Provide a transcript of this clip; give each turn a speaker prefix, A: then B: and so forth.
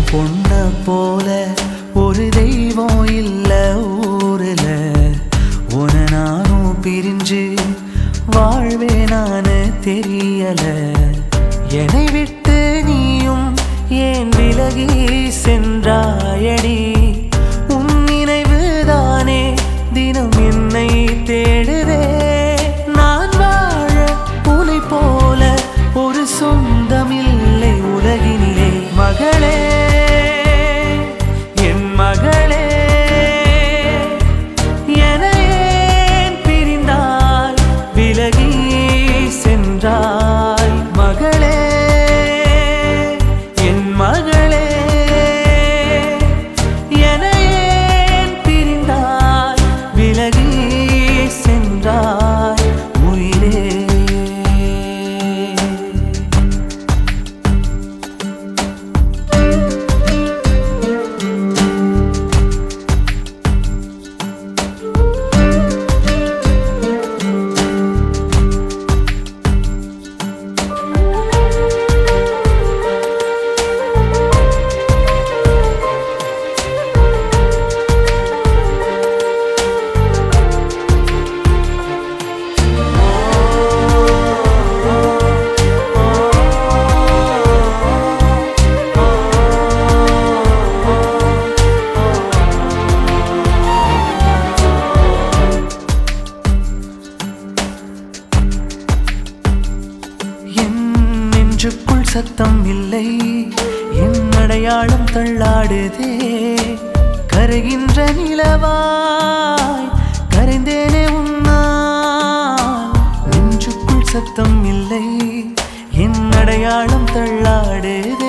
A: பொண்ண போல ஒரு தெய்வம் இல்ல ஊருல. உன நானும் பிரிஞ்சு வாழ்வே நானு தெரியல. என்னை விட்டு நீயும் ஏன் விலகி சென்றாயடி? உன் நினைவுதானே தினம் என்னை தேடுதே. நான் வாழ உனை போல ஒரு சொந்தமில்லை உலகினிலே. மகளே, என் மகளே, என்னை ஏன் பிரிந்தாய் விலகி சென்றாய்? மகளே, என் மகளே, என்னை ஏன் பிரிந்தாய் விலகி சென்றாய் உயிரே? நெஞ்சுக்குள் சத்தம் இல்லை, என் அடையாளம் தள்ளாடுதே. கரைகின்ற நிலவாய் கரைந்தேனே உன்னால். நெஞ்சுக்குள் சத்தம் இல்லை, என் அடையாளம் தள்ளாடுதே.